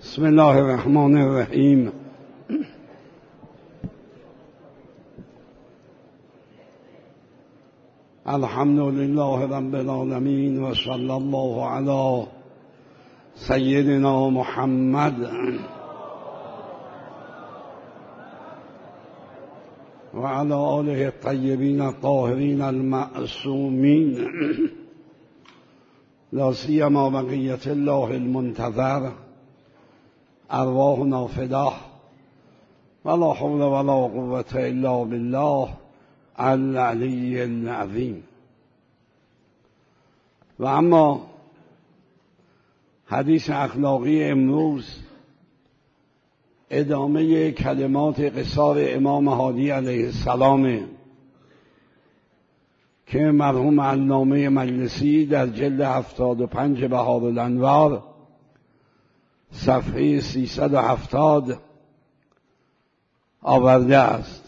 بسم الله الرحمن الرحیم. الحمد لله رب العالمین و صلی الله علی سیدنا محمد و علی آله الطیبین الطاهرین المعصومین، لا سیما بقیة الله المنتظر، ارواحنا فداه ولا حول ولا قوة الا بالله العلی العظیم. و اما حدیث اخلاقی امروز ادامه کلمات قصار امام هادی علیه السلام که مرحوم علامه مجلسی در جلد 75 بهارالانوار صفحه 370 آورده است.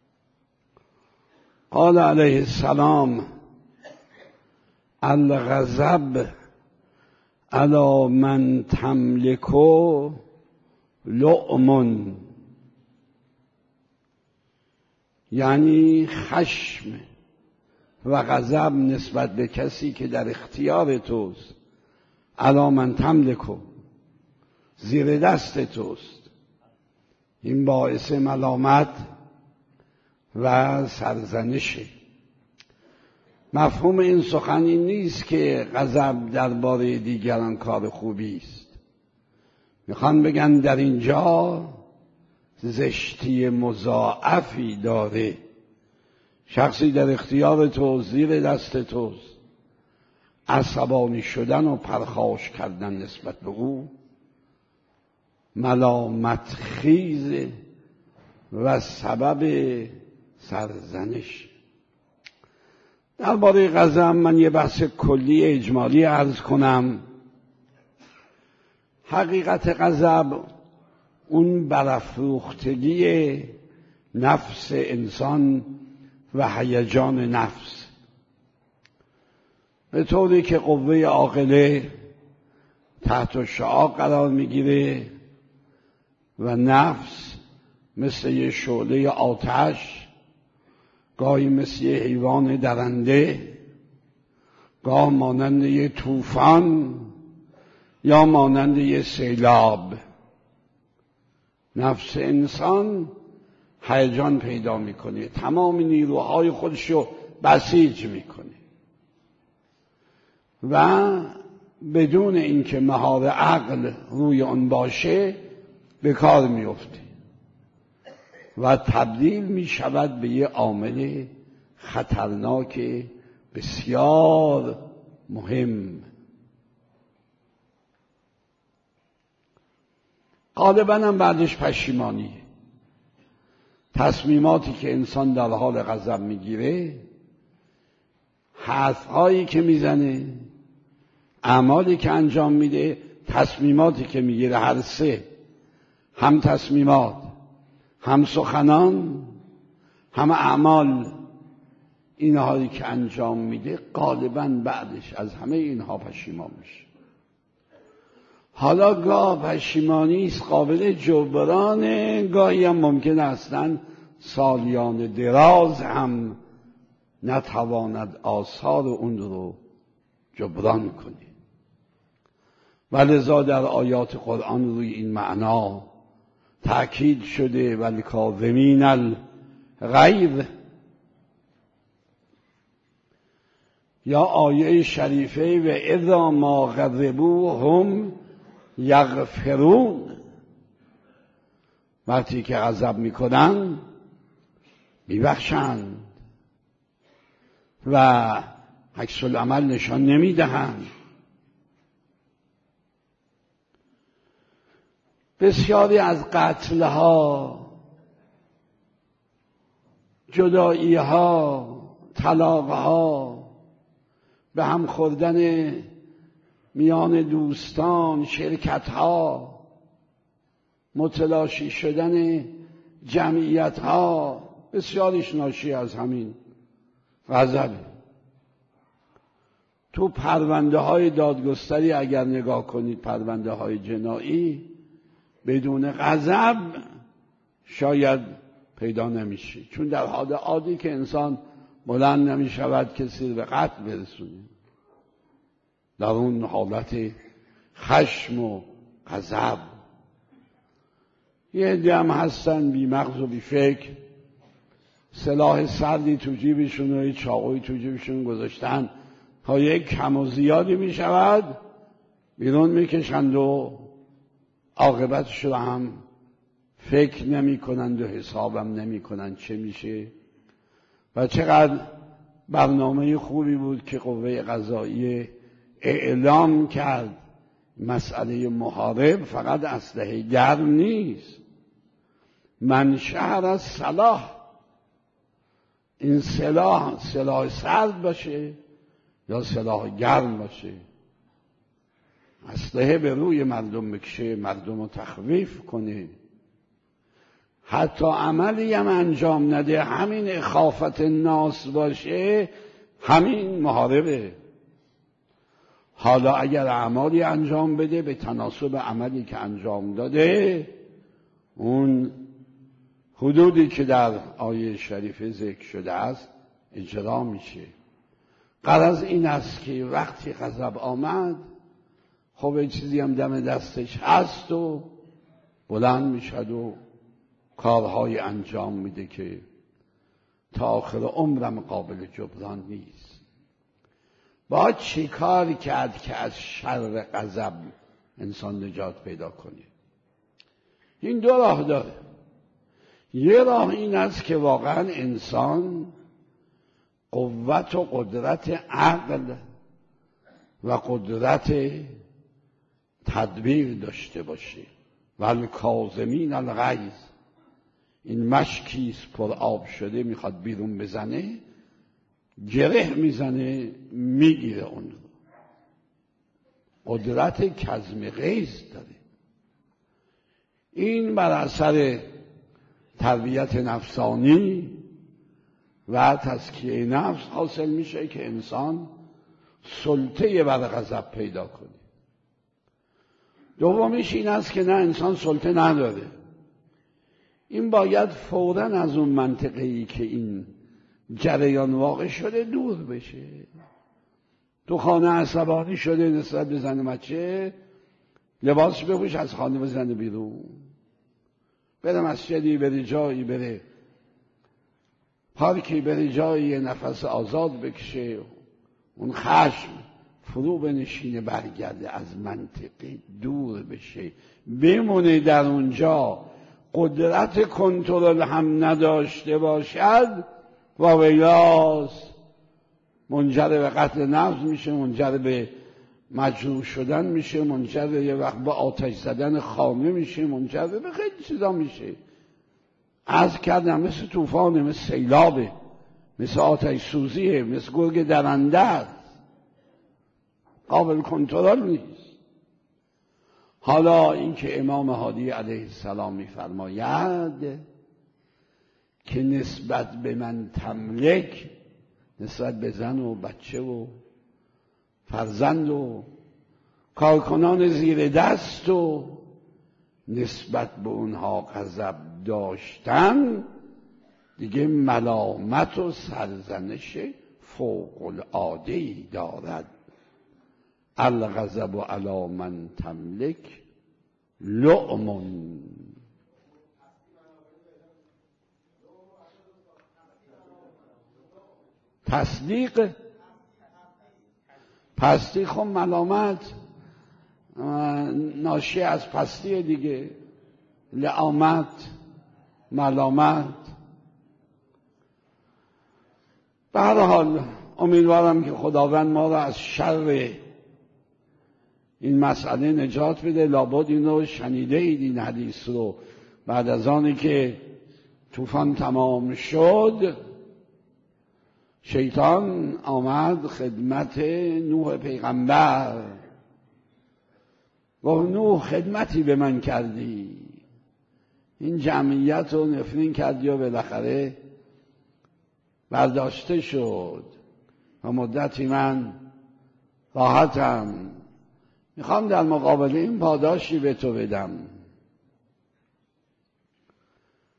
قال علیه السلام: الغضب علی من تملک لؤم، یعنی خشم و غضب نسبت به کسی که در اختیار توست، علی من تملک، زیر دست توست، این باعث ملامت و سرزنشه. مفهوم این سخن این نیست که غضب درباره دیگران کار خوبی است. میخوان بگن در اینجا زشتی مضاعفی داره. شخصی در اختیار تو، زیر دست توست، عصبانی شدن و پرخاش کردن نسبت به او ملامت خیز و سبب سرزنش. درباره غضب من یه بحث کلی اجمالی عرض کنم. حقیقت غضب اون برافروختگی نفس انسان و هیجان نفس، به طوری که قوه عاقله تحت شعاع قرار میگیره و نفس مثل یه شعله آتش، گاهی مثل یه حیوان درنده، گاه مانند یه طوفان یا مانند یه سیلاب، نفس انسان هیجان پیدا میکنه، تمام نیروهای خودشو بسیج میکنه و بدون اینکه مهار عقل روی آن باشه به کار میفته و تبدیل می شود به یه عامل خطرناک بسیار مهم. غالباً هم بعدش پشیمانیه. تصمیماتی که انسان در حال غضب میگیره، حرفهایی که میزنه، اعمالی که انجام میده، تصمیماتی که میگیره، هر سه، هم تصمیمات، هم سخنان، هم اعمال، اینهایی که انجام میده غالباً بعدش از همه اینها پشیمان میشه. حالا گاه پشیمانی است قابل جبران، گاهی هم ممکن است سالیان دراز هم نتواند آثار اون رو جبران کنه. ولذا در آیات قرآن روی این معنا تأکید شده: والکاظمین الغیظ. یا آیه شریفه: و اذا ما غضبوا هم یغفرون. وقتی که غضب میکنن میبخشند و عکس العمل نشان نمیدهند. بسیاری از قتلها، جداییها، طلاقها، به هم خوردن میان دوستان، شرکتها، متلاشی شدن جمعیتها، بسیاریش ناشی از همین غضب. تو پرونده های دادگستری اگر نگاه کنید، پرونده های جنایی، بدون غضب شاید پیدا نمیشه، چون در حال عادی که انسان بلند نمیشود کسی به قتل برسونه، در اون حالت خشم و غضب. یه عده هم هستن بی مغز و بی فکر، سلاح سردی تو جیبشون و چاقوی تو جیبشون گذاشتن، تا یک کم و زیادی میشود بیرون میکشند و عاقبتش رو هم فکر نمی کنند و حسابم نمی کنند چه میشه. و چقدر برنامه خوبی بود که قوه قضاییه اعلام کرد مسئله محارب فقط اسلحه گرم نیست، منشأ از سلاح، این سلاح سرد باشه یا سلاح گرم باشه، اسلحه به روی مردم بکشه، مردم رو تخویف کنه، حتی عملی هم انجام نده، همین اخافت ناس باشه، همین محاربه. حالا اگر اعمالی انجام بده به تناسب عملی که انجام داده، اون حدودی که در آیه شریفه ذکر شده است اجرا میشه. غرض این است که وقتی غضب آمد، خب چیزی هم دم دستش هست و بلند میشد و کارهای انجام میده که تا آخر عمرم قابل جبران نیست. باید چی کاری کرد که از شر غضب انسان نجات پیدا کنه؟ این دو راه داره. یه راه این است که واقعا انسان قوت و قدرت عقل و قدرت تدبیر داشته باشه. والکاظمین الغیظ، این مشکیست پر آب شده میخواد بیرون بزنه، گره میزنه میگیره اون رو. قدرت کظم غیظ داره. این بر اثر تربیت نفسانی و تزکیه نفس حاصل میشه که انسان سلطه بر غضب پیدا کنه. دومیش این است که نه، انسان سلطه نداره. این باید فوراً از اون منطقه‌ای که این جریان واقع شده دور بشه. تو خانه عصبانی شده نسبت به زن بچه، لباس بپوش از خانه بزنه بیرون، بره مسجدی، بره جایی، بره پارکی، بره جایی نفس آزاد بکشه، اون خشم فرو بنشینه، برگرده، از منطقه دور بشه، بمونه در اونجا، قدرت کنترل هم نداشته باشد و ویلاس منجر به قتل نفس میشه، منجر به مجروح شدن میشه، منجر به یه وقت به آتش زدن خامه میشه، منجر به خیلی چیزا میشه. عرض کردم مثل طوفانه، مثل سیلابه، مثل آتش سوزیه، مثل گرگ درنده است، قابل کنترل نیست. حالا اینکه امام هادی علیه السلام میفرماید که نسبت به من تملک، نسبت به زن و بچه و فرزند و کارکنان زیر دست و نسبت به اونها غضب داشتن، دیگه ملامت و سرزنش فوق العاده‌ای دارد. الغضب علی من تملک لؤم. تصدیق پستی، خب ملامت ناشی از پستی دیگه، لعامت، ملامت. به هر حال امیدوارم که خداوند ما را از شر این مسئله نجات بده. لابد اینو شنیده اید این حدیث رو. بعد از آنی که طوفان تمام شد، شیطان آمد خدمت نوح پیغمبر، گفت نوح خدمتی به من کردی، این جمعیت رو نفرین کردی و بالاخره برداشته شد و مدتی من راحتم، میخوام در مقابل این پاداشی به تو بدم.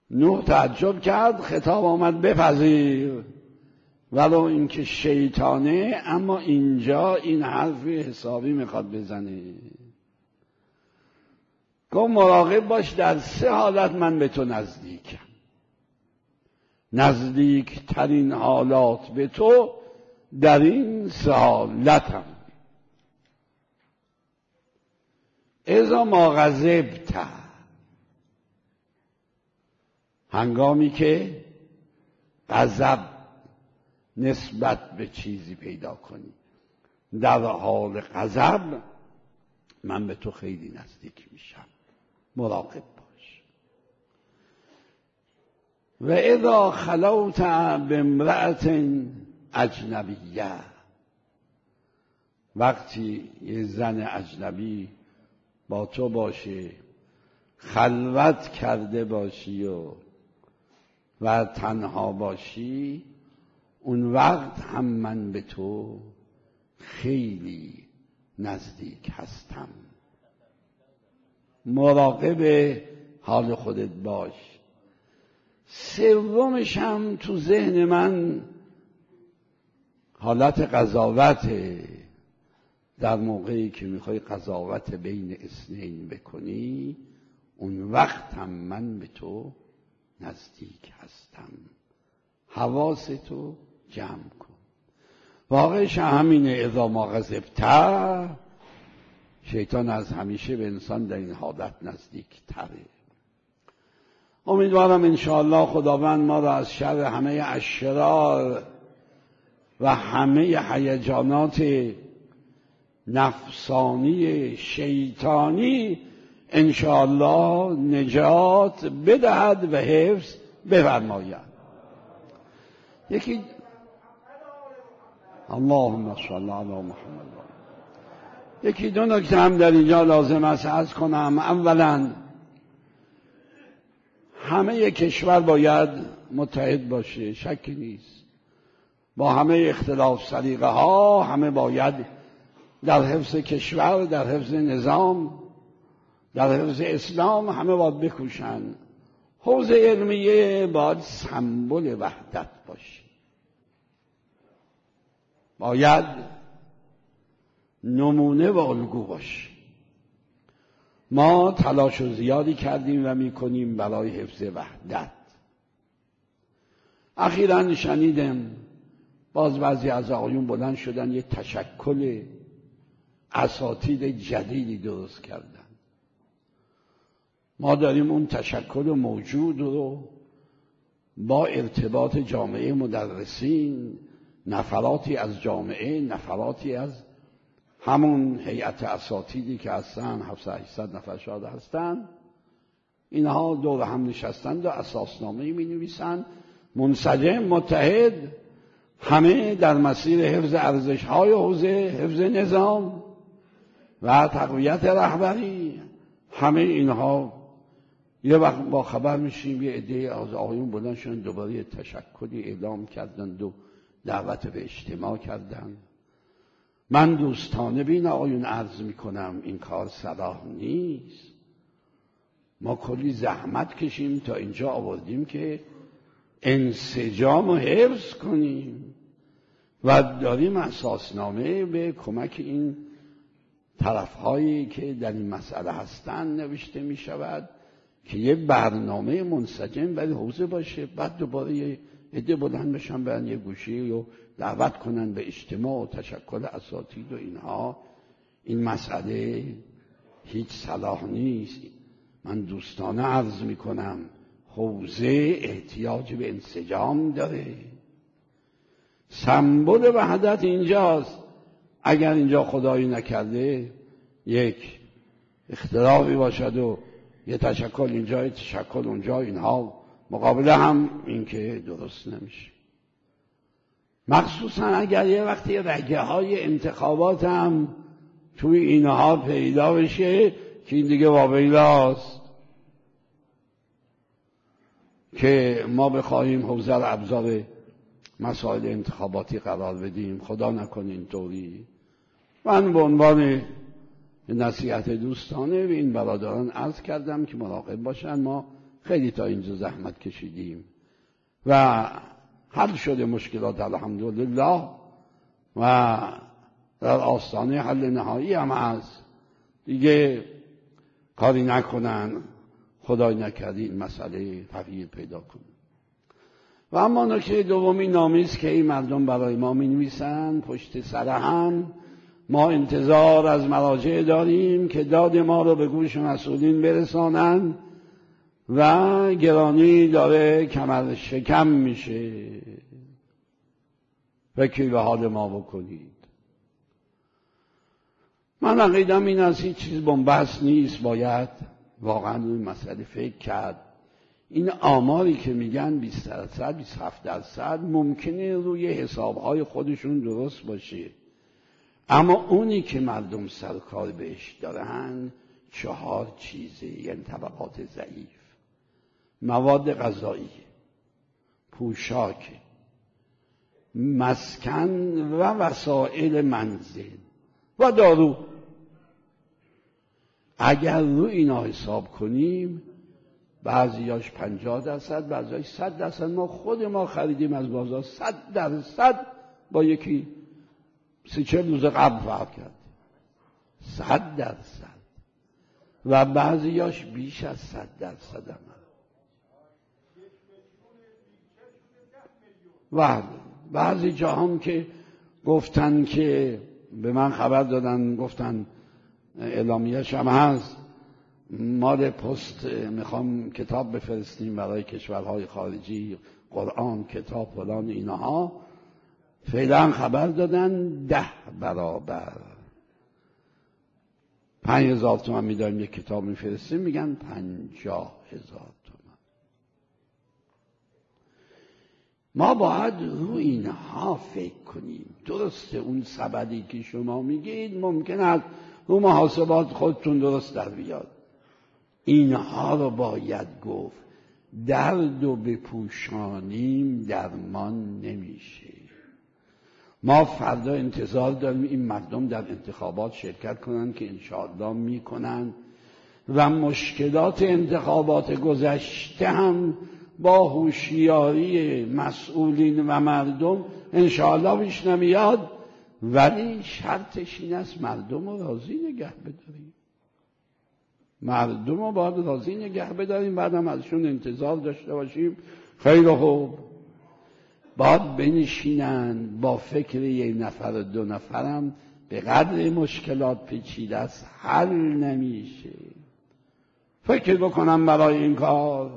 نوح تعجب کرد، خطاب آمد بپذیر، ولو اینکه شیطانه، اما اینجا این حرفی حسابی میخواد بزنه. گفت مراقب باش، در 3 حالت من به تو نزدیکم. نزدیکترین حالات به تو در این 3 حالتم. اذا ما غضبت، هنگامی که غضب نسبت به چیزی پیدا کنی، در حال غضب من به تو خیلی نزدیک میشم، مراقب باش. و اذا خلوت بامرأة اجنبیه، وقتی یه زن اجنبی با تو باشه، خلوت کرده باشی و تنها باشی، اون وقت هم من به تو خیلی نزدیک هستم. مراقب حال خودت باش. 3مش هم تو ذهن من حالت قضاوته. در موقعی که میخوای قضاوت بین اثنین بکنی، اون وقت هم من به تو نزدیک هستم. حواستو جمع کن. واقعش همینه. اذا ما غضبت، شیطان از همیشه به انسان در این حالت نزدیک تره. امیدوارم انشاءالله خداوند ما را از شر همه اشرار و همه هیجانات نفسانی شیطانی انشاءالله نجات بدهد و حفظ بفرماید. یکی اللهم صل علی محمد. یکی 2 نکته هم در اینجا لازم است عرض کنم. اولا همه کشور باید متحد باشه، شکی نیست. با همه اختلاف سلیقه ها همه باید در حفظ کشور، در حفظ نظام، در حفظ اسلام همه باید بکوشن. حوزه علمیه باید سمبل وحدت باشه، باید نمونه و الگو باشه. ما تلاش زیادی کردیم و میکنیم برای حفظ وحدت. اخیراً شنیدم باز بعضی از آقایون بلند شدن یه تشکل اساتید جدیدی درست کردن. ما داریم اون تشکل موجود رو با ارتباط جامعه مدرسین، نفراتی از جامعه، نفراتی از همون هیئت اساتیدی که هستن، 700-800 نفر شاید هستن، اینها دور هم نشستند و اساسنامه می نویسند، منسجم، متحد، همه در مسیر حفظ ارزش‌های حوزه، حفظ نظام و تقویت رهبری. همه اینها یه وقت با خبر میشیم یه عده از آقایون بلند شدن دوباره یه تشکلی اعلام کردند و دعوت به اجتماع کردند. من دوستانه بین آقایون عرض میکنم این کار صلاح نیست. ما کلی زحمت کشیم تا اینجا آوردیم که انسجام رو حفظ کنیم و داریم اساسنامه به کمک این طرفهایی که در این مسئله هستن نوشته می شود که یه برنامه منسجم برای حوزه باشه. بعد دوباره یه عده بلند بشن برن یه گوشی و دعوت کنن به اجتماع و تشکل اساتید و اینها. این مسئله هیچ صلاح نیست. من دوستانه عرض می کنم حوزه احتیاج به انسجام داره. سمبل وحدت اینجاست. اگر اینجا خدایی نکرده یک اختلافی باشد و یه تشکل اینجا، یه تشکل اونجا، اینها مقابله هم این که درست نمیشه. مخصوصا اگر یه وقتی رگه های انتخابات هم توی اینها پیدا بشه که این دیگه واویلاست که ما بخواهیم حوزه رو ابزار مسائل انتخاباتی قرار بدیم. خدا نکنه اینطوری. من به عنوان نصیحت دوستانه به این برادران عرض کردم که مراقب باشن. ما خیلی تا اینجا زحمت کشیدیم و حل شده مشکلات الحمدلله و در آستانه حل نهایی هم هست. دیگه کاری نکنن، خدای نکرده این مسئله تغییر پیدا کنه. و اما نکته دومی نامه‌ای است که این مردم برای ما می‌نویسند پشت سر هم. ما انتظار از مراجع داریم که داد ما رو به گوش مسئولین برسانند و گرانی داره کمر شکم میشه. فکری به حال ما بکنید. من عقیدم این از هیچ چیز بن‌بست نیست، باید واقعا روی مسئله فکر کرد. این آماری که میگن 20%، 27% ممکنه روی حسابهای خودشون درست باشه، اما اونی که مردم سرکار بهش دارن 4 چیزه، یعنی طبقات ضعیف: مواد غذایی، پوشاک، مسکن و وسایل منزل و دارو. اگر رو اینا حساب کنیم بعضیاش 50%، بعضیاش 100%. ما خود ما خریدیم از بازار 100% با یکی 30-40 روز قبل فرق کرد. 100% و بعضیاش بیش از 100% هم. و بعضی جا هم که گفتن که به من خبر دادن، گفتن اعلامیه‌اش هم هست، مال پست میخوام کتاب بفرستیم برای کشورهای خارجی، قرآن، کتاب، فلان اینها. فعلا خبر دادن 10 برابر 5,000 تومان میداریم یک کتاب میفرستیم، میگن 50,000 تومان. ما باید رو اینها فکر کنیم. درسته اون سبدی که شما میگید ممکن است رو محاسبات خودتون درست در بیاد. اینها رو باید گفت. درد و بپوشانیم درمان نمیشه. ما فردا انتظار داریم این مردم در انتخابات شرکت کنن که انشاءالله میکنن و مشکلات انتخابات گذشته هم با هوشیاری مسئولین و مردم انشاءالله پیش نمیاد، ولی شرطش این است مردم رو راضی نگه بداریم. مردم رو باید راضی نگه بداریم، بعدم ازشون انتظار داشته باشیم خیلی خوب باید بنشینن با فکر 1 نفر و 2 نفرم به قدر مشکلات پیچیده است حل نمیشه. فکر بکنم برای این کار.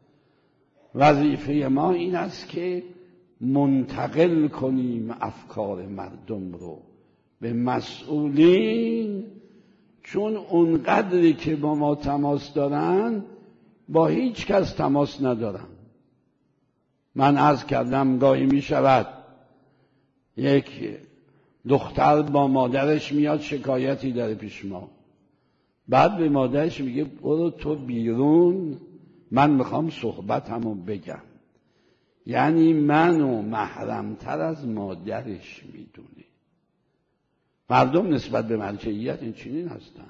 وظیفه ما این است که منتقل کنیم افکار مردم رو به مسئولین، چون اون قدری که با ما تماس دارن با هیچ کس تماس ندارن. من عرض کردم گاهی می شود یک دختر با مادرش میاد شکایتی داره پیش ما، بعد به مادرش میگه برو تو بیرون، من میخوام صحبتمو بگم. یعنی منو محرمتر از مادرش میدونه. مردم نسبت به مرجعیت این چنین هستن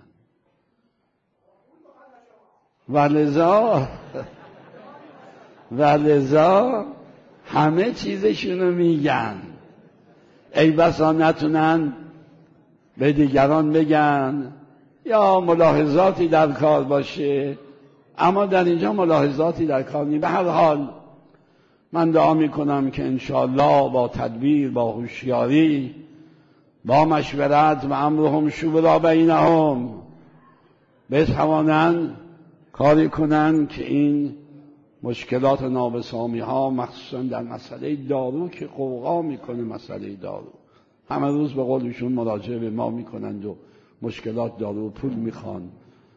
ولذا همه چیزشونو میگن. ای بسا نتونن به دیگران بگن یا ملاحظاتی در کار باشه، اما در اینجا ملاحظاتی در کار نیست. به هر حال من دعا میکنم که انشاءالله با تدبیر، با هوشیاری، با مشورت و امرهم شورا بینهم بتوانند کاری کنند که این مشکلات نابسامی ها مخصوصا در مسئله دارو که قوقا میکنه، مسئله دارو همه روز به قولشون مراجعه به ما میکنند و مشکلات دارو پول میخوان.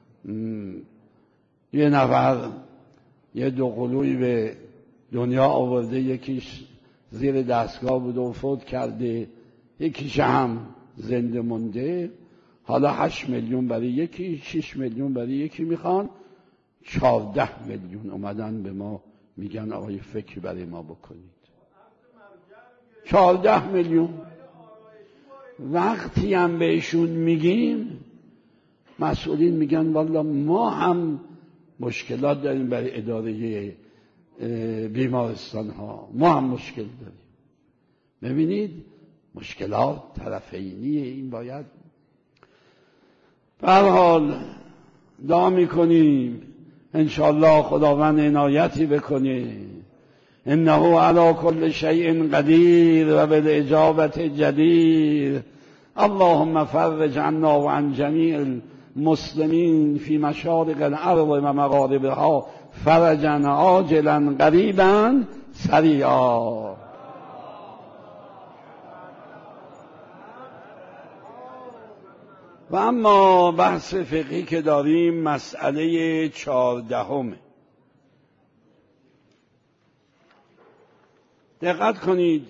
یه نفر یه 2 قلوی به دنیا آورده، یکیش زیر دستگاه بود و فوت کرده، یکیش هم زنده مونده. حالا 8 میلیون برای یکی، 6 میلیون برای یکی میخوان، 14 میلیون اومدن به ما میگن آقای فکر برای ما بکنید. 14 میلیون. وقتی هم بهشون میگیم مسئولین میگن والا ما هم مشکلات داریم برای اداره بیمارستان ها، ما هم مشکل داریم. ببینید مشکلات طرفینیه، این باید به هر حال دعا میکنیم انشاءالله خداوند عنایتی بکنه. انه علی کل شیء قدیر و بالاجابت جدیر. اللهم فرج عنا و عن جمیع المسلمین فی مشارق الارض و مغاربها فرجا عاجلا قریبا سریعا. و اما بحث فقهی که داریم مسئله 14. دقت کنید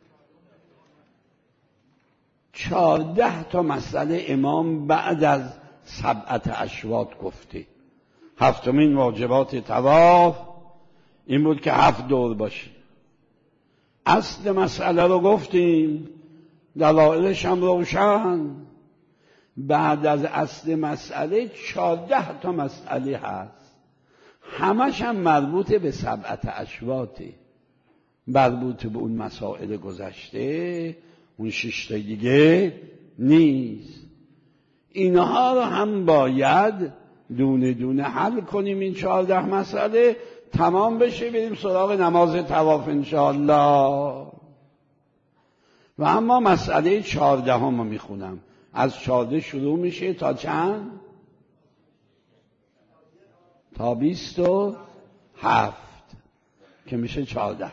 14 تا مسئله امام بعد از 7 اشواط گفته. 7 واجبات طواف این بود که 7 دور باشه. اصل مسئله رو گفتیم، دلایلش هم روشن. بعد از اصل مسئله 14 تا مسئله هست، همش هم مربوط به 7 اشواطه، مربوط به اون مسائل گذشته، اون 6 تا دیگه نیست. اینها رو هم باید دونه دونه حل کنیم. این 14 مسئله تمام بشه بریم سراغ نماز طواف انشاءالله. و اما مسئله 14 رو میخونم. از 14 شروع میشه تا چند؟ تا 27 که میشه 14.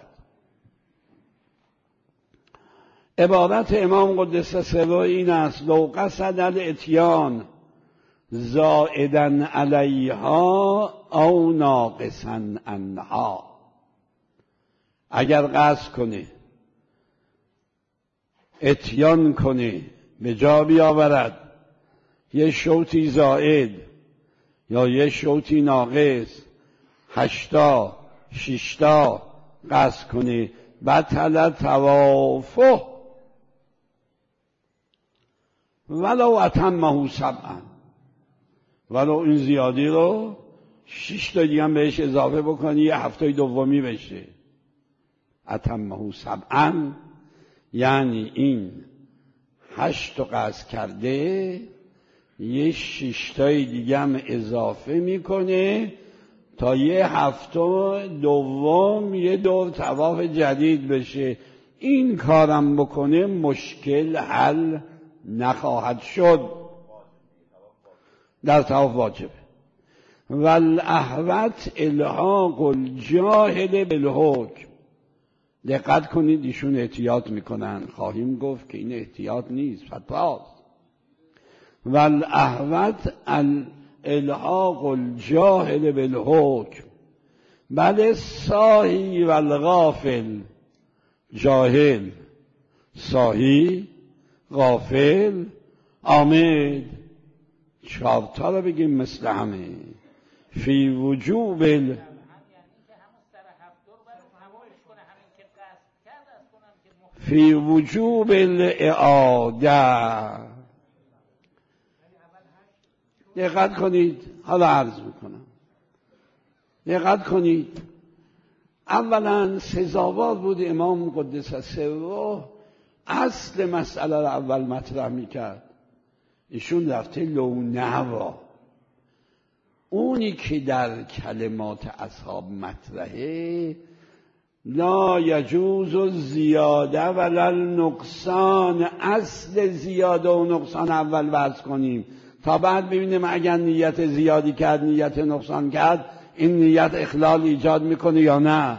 عبارت امام قدس سره این است: لو قصد الاتیان زائدا علیها او ناقصا عنها. اگر قصد کنه اتیان کنه، به جا بیاورد یه شوطی زائد یا یه شوطی ناقص، 8 تا 6 تا قصد کنه، بطل طوافه ولو اتمه 7. ولو این زیادی رو 6 تا دیگه هم بهش اضافه بکنی، یه هفته دومی بشه. اتمه 7 یعنی این 8 تا قصد کرده، یه 6 تای دیگه هم اضافه میکنه تا یه هفته دوم یه دور طواف جدید بشه. این کارم بکنه مشکل حل نخواهد شد، در طواف واجبه. والاحوط الحاق الجاهل بالحکم. دقت کنید ایشون احتیاط میکنن، خواهیم گفت که این احتیاط نیست، فتواست. والاحوط الحاق الجاهل بالحکم بل الساهی والغافل. جاهل، ساهی، غافل، عامد، 4 تا رو بگیم مثل همه. فی وجوب فی وجوب الاعاده. دقت کنید، حالا عرض میکنم. دقت کنید، اولا سزاوار بود امام قدس سره اصل مسئله رو اول مطرح میکرد. ایشون رفته لونوا، اونی که در کلمات اصحاب مطرحه لا یجوز زیاده ولا نقصان. اصل زیاده و نقصان اول بحث کنیم تا بعد ببینیم اگر نیت زیادی کرد، نیت نقصان کرد، این نیت اخلال ایجاد میکنه یا نه.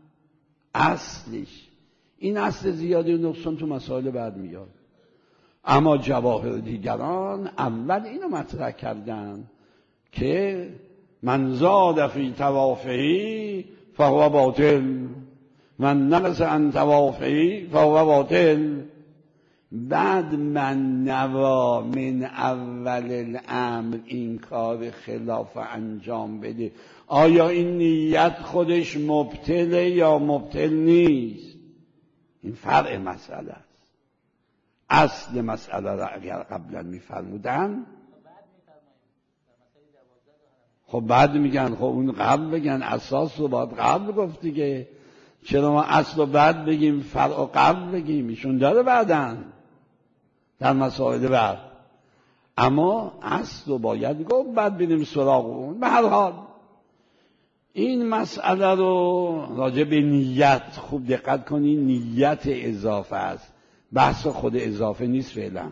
اصلش این اصل زیادی و نقصان تو مسائل بعد میاد. اما جواهر دیگران اول اینو مطرح کردن که من زاد فی طوافه فهو باطل، من نقص عن طوافه فهو باطل. بعد من نوا من اول الامر این کار خلاف انجام بده، آیا این نیت خودش مبطله یا مبطل نیست؟ این فرع مسئله است. اصل مسئله را اگر قبلا میفرمودن خب بعد میگن خب اون قبل بگن، اساس رو باید قبل گفت دیگه، چرا ما اصل رو بعد بگیم فرع رو قبل بگیم؟ ایشون داره بعدن در مسائل بعد، اما اصل رو باید گفت بعد بریم سراغ اون. به هر حال این مسئله رو راجع به نیت خوب دقت کنید، نیت اضافه است، بحث خود اضافه نیست فعلا.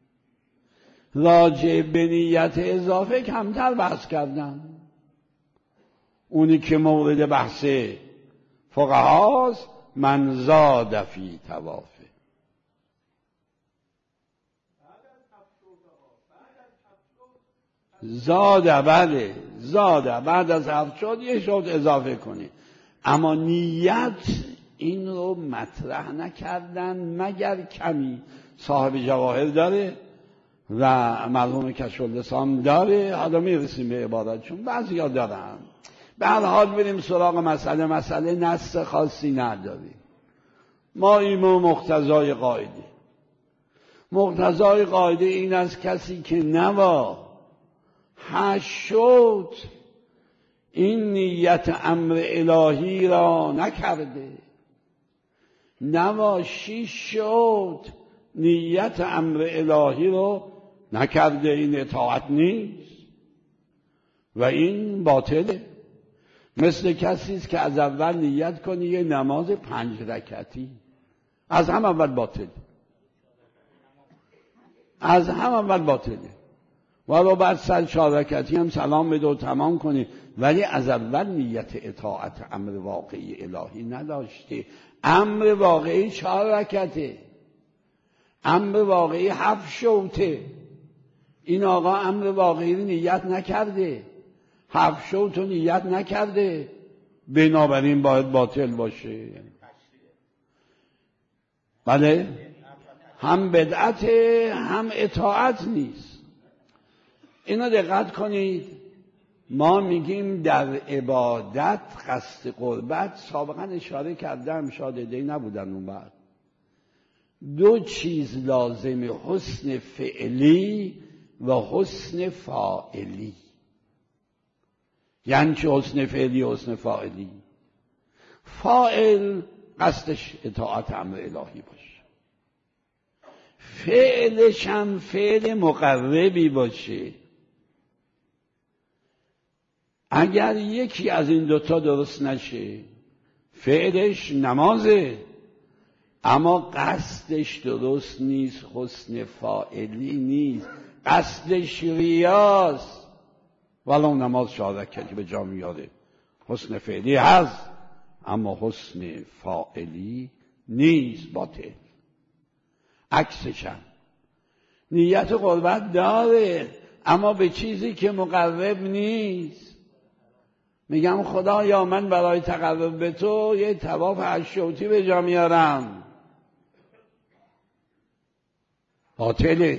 راجع به نیت اضافه کمتر بحث کردم، اونی که مورد بحث فقهاست من زاد فی طوافه. زاده، بله زاده، بعد از 7 شد یه شد اضافه کنی، اما نیت این رو مطرح نکردن مگر کمی. صاحب جواهر داره و مرحوم کشف‌اللسان داره، حالا میرسیم به عبارتشون، بعضی ها دارن. به هر حال بریم سراغ مسئله نص خاصی نداریم. ما ایمو مقتضای قاعده، مقتضای قاعده این است کسی که نوا 8 شد این نیت امر الهی را نکرده، نوا 6 شد نیت امر الهی رو نکرده، این اطاعت نیست و این باطله. مثل کسی است که از اول نیت کنی یه نماز 5 رکعتی، از هم اول باطله، از هم اول باطله، ولو بعد 4 رکعتی هم سلام بده و تمام کنی، ولی از اول نیت اطاعت امر واقعی الهی نداشته. امر واقعی 4 رکعته، امر واقعی 7 شوطه، این آقا امر واقعی نیت نکرده، 7 شوط نیت نکرده، بنابراین باید باطل باشه. بله، هم بدعت هم اطاعت نیست. اینو دقت کنید. ما میگیم در عبادت قصد قربت، سابقا اشاره کردم، شاید عده‌ای نبودن اون بعد، 2 چیز لازم، حسن فعلی و حسن فاعلی. یعنی چه حسن فعلی و حسن فاعلی؟ فاعل قصدش اطاعت امر الهی باشه، فعلش هم فعل مقربی باشه. اگر یکی از این 2 درست نشه، فعلش نمازه اما قصدش درست نیست، حسن فاعلی نیست، قصدش ریاست، ولو نماز 4 رکعتی به جا میاره، حسن فعلی هست اما حسن فاعلی نیست، باطل. عکسش هم نیت قربت داره اما به چیزی که مقرب نیست. میگم خدایا من برای تقرب به تو یه طواف 8 شوطی به جا میارم، باطله.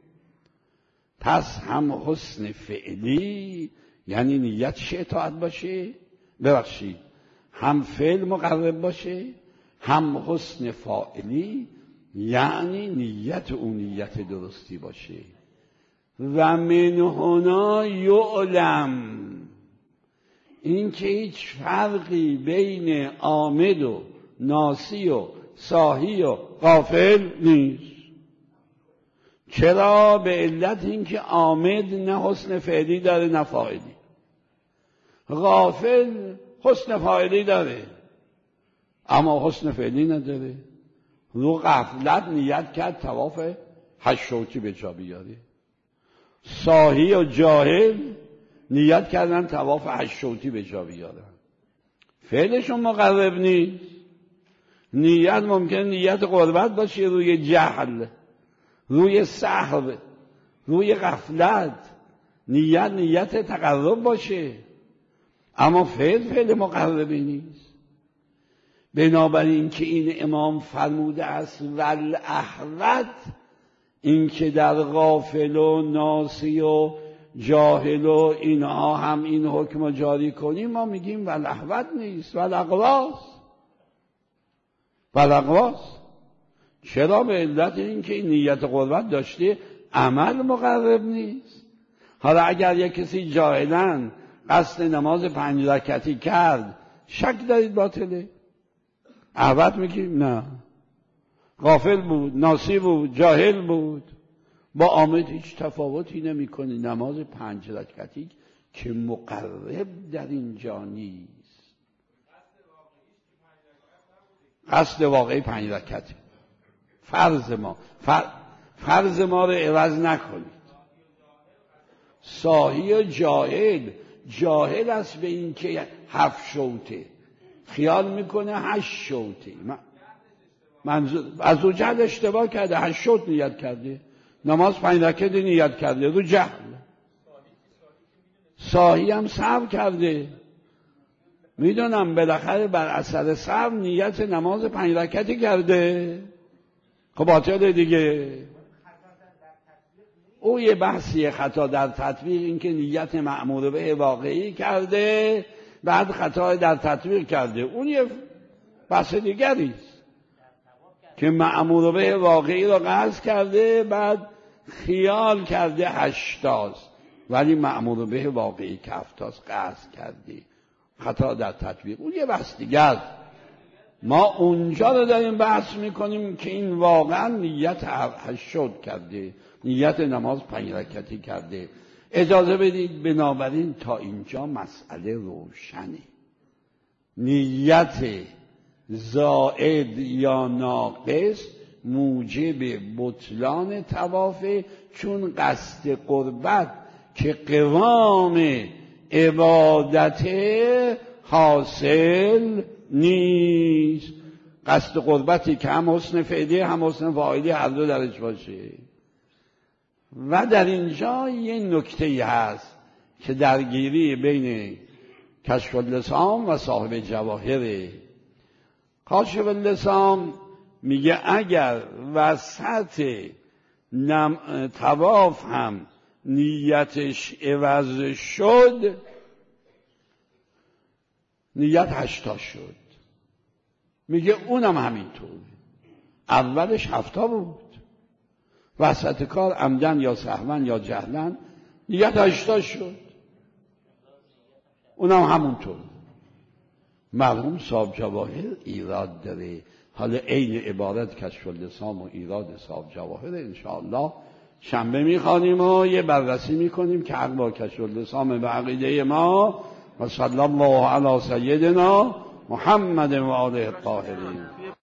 پس هم حسن فعلی یعنی نیتش اطاعت باشه، ببخشید هم فعل مقرب باشه، هم حسن فاعلی یعنی نیت اون نیت درستی باشه. و من هنا یعلم، این که هیچ فرقی بین عامد و ناسی و ساهی و غافل نیست. چرا؟ به علت اینکه عامد نه حسن فعلی داره نه فاعلی، غافل حسن فاعلی داره اما حسن فعلی نداره. رو غفلت نیت کرد طواف 8 شوطی به جا بیاره. ساهی و جاهل نیت کردن طواف 8 شوطی به جا بیارن، فعلشون مقرب نیست. نیت ممکن نیت قربت باشه روی جهل، روی سهو، روی غفلت، نیت تقرب باشه اما فعل مقربی نیست. بنابراین که این امام فرموده است والاحوط، این که در غافل و ناسی و جاهل و اینها هم این حکم جاری کنیم، ما میگیم والاحوط نیست، والاقواس. چرا؟ به علت این که این نیت قربت داشته، عمل مقرب نیست. حالا اگر یک کسی جاهلاً قصد نماز 5 رکعتی کرد، شک دارید باطله؟ احوت میگیم نه، غافل بود، ناسی بود، جاهل بود، با عامد هیچ تفاوتی نمیکنه. نماز 5 رکعتی که مقرب در اینجا نیست. قصد واقعی 5 رکعتی فرض ما رو عوض نکنید. ساهی و جاهل است به این که 7 شوطه، خیال میکنه 8 شوطه. منظور از او جهل اشتباه کرده، 8 شوط نیت کرده، نماز 5 رکعتی نیت کرده رو جهل. ساهی هم سهو کرده، میدونم بالاخره بر اثر سهو نیت نماز 5 رکعتی کرده، خب باطله دیگه. او یه بحثی خطا در تطبیق، این که نیت مأمور به واقعی کرده بعد خطا در تطبیق کرده، اون یه بحث دیگریست که مأمور به واقعی رو قصد کرده بعد خیال کرده 80، ولی مأمور به واقعی که 70 قصد کرده، خطا در تطبیق، اون یه بحث دیگر. ما اونجا رو داریم بحث میکنیم که این واقعا نیت 80 کرده، نیت نماز 5 رکعتی کرده. اجازه بدید بنابراین تا اینجا مسئله روشنه. نیت زائد یا ناقص موجب بطلان طوافه، چون قصد قربت که قوام عبادت حاصل نیست. قصد قربتی که هم حسن فعلی هم حسن فاعلی هر دو درش باشه. و در اینجا یه نکته هست که درگیری بین کشف اللسان و صاحب جواهره. کاشف اللسان میگه اگر وسط طواف هم نیتش عوض شد، نیت 80 شد. میگه اونم همینطور، اولش 70 بود، وسط کار عمدن یا سهوا یا جهلا نیت 80 شد، اونم همونطور. مرحوم صاحب جواهر ایراد داره. حالا عین عبارت کشف اللسان و ایراد صاحب جواهر انشاءالله شنبه میخوانیم و یه بررسی میکنیم که حق با کشف اللسان به عقیده ما. و صلی الله علی سیدنا محمد و آله الطاهرین.